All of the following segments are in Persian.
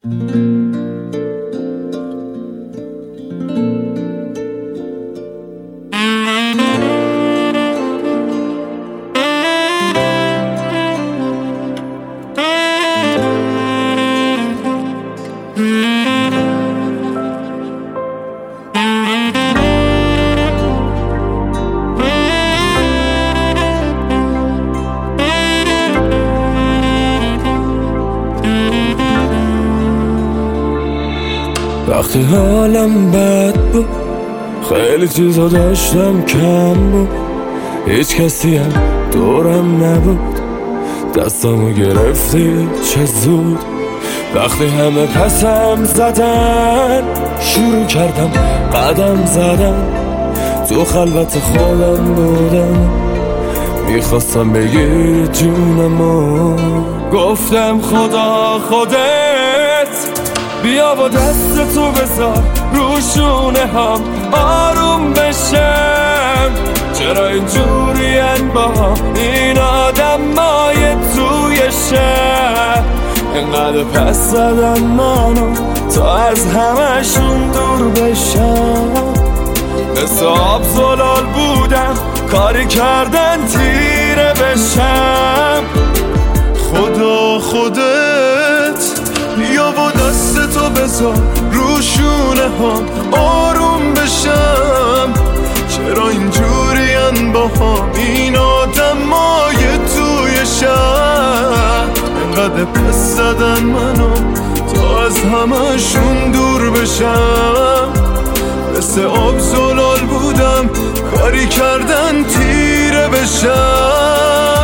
وقتی حالم بد بود خیلی چیزا داشتم کم بود، هیچ کسی هم دورم نبود، دستامو گرفتی چه زود. وقتی همه پسم زدن شروع کردم قدم زدن، تو خلوت خودم بودم میخواستم بگی جونمو. گفتم خدا خودت بیا با دست تو بذار رو شونه هم آروم بشم. چرا اینجورین با این آدمای توی شهر، اینقدر پس زدن منو تا از همشون دور بشم. مثل آب زلال بودم کاری کردن تیره بشم. خدا خودت بیا با دست تو بذار رو شونه هم آروم بشم. چرا اینجورین با هم این آدمای توی شهر، انقدر پس زدن منو تا از همشون دور بشم. مثل آب زلال بودم کاری کردن تیره بشم.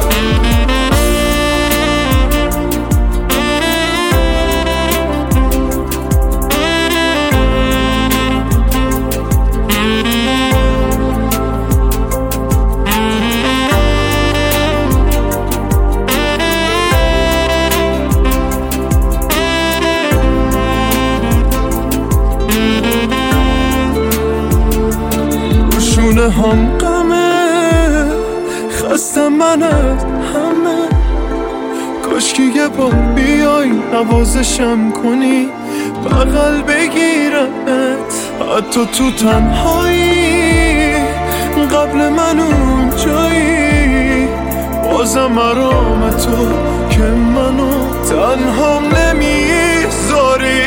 هم غمه خستم من از همه، کاشکی یه بار بیای نوازشم کنی بغل بگیرمت، حتی تو تنهایی قبل من اون جایی. بازم مرام تو که منو تنها نمیذاری.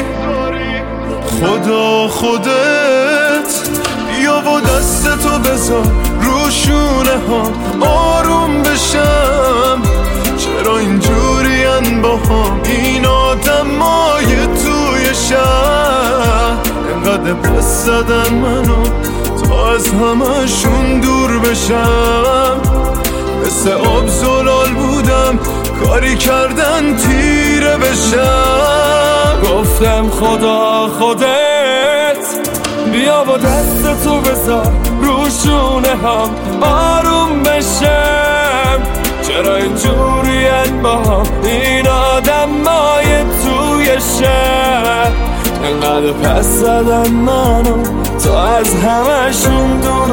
خدا خودت بیا با دست تو بذار رو شونه هم آروم بشم. چرا اینجورین با هم این آدمای توی شهر، انقدر پس زدن منو تا از همشون دور بشم. مثل آب زلال بودم کاری کردن تیره بشم. گفتم خدا خودت بیا با دست تو بذار رو شونه هم آروم بشم. چرا اینجورین با هم این آدمای توی شهر، انقدر پس زدن منو تا از همشون دور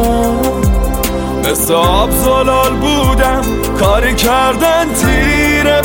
بشم. مثل آب زلال بودم کاری کردن تیره